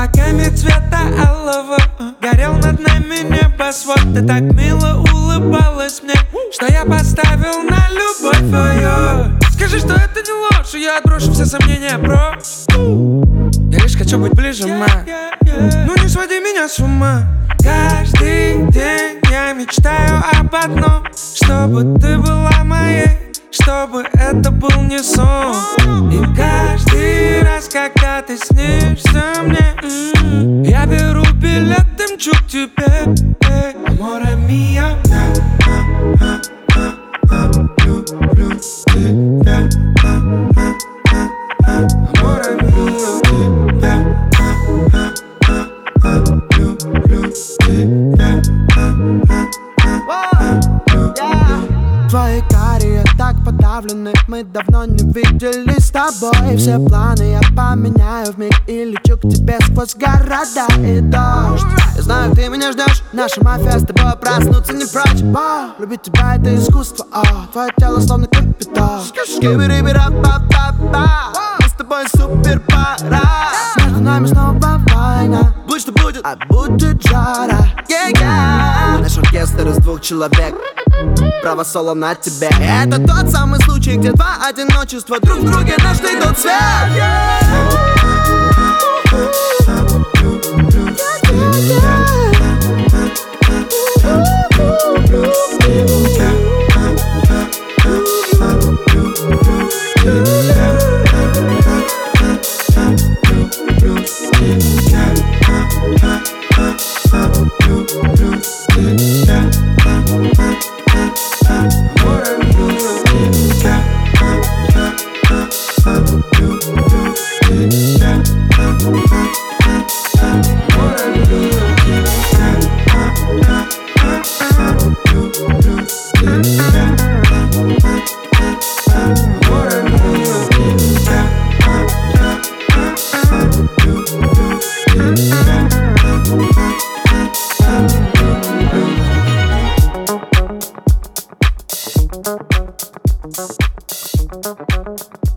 облаками цвета алого горел над нами небосвод. Ты так мило улыбалась мне, что я поставил на любовь твою. Скажи, что это не ложь, и я отброшу все сомнения прочь. Я лишь хочу быть ближе, ма. Ну не своди меня с ума. Каждый день я мечтаю об одном, чтобы ты была моей, чтобы это был не сон. И каждый раз, когда ты снишься мне, я беру билет и мчу к тебе. Аморе мио, люблю тебя. Аморе мио, тебя. Люблю тебя. Твои карие так подавлены, мы давно не виделись с тобой. Все планы я поменяю вмиг и лечу к тебе сквозь города и дождь. Я знаю, ты меня ждешь, наша мафия с тобой проснуться не прочь. Любить тебя это искусство, твое тело словно капитал. Мы с тобой супер пара. Между нами снова война, будь что будет, а будет жара. Наш оркестр из 2 человек, право соло на тебе. Это тот самый случай, где 2 одиночества друг в друге нашли тот свет. Thank you.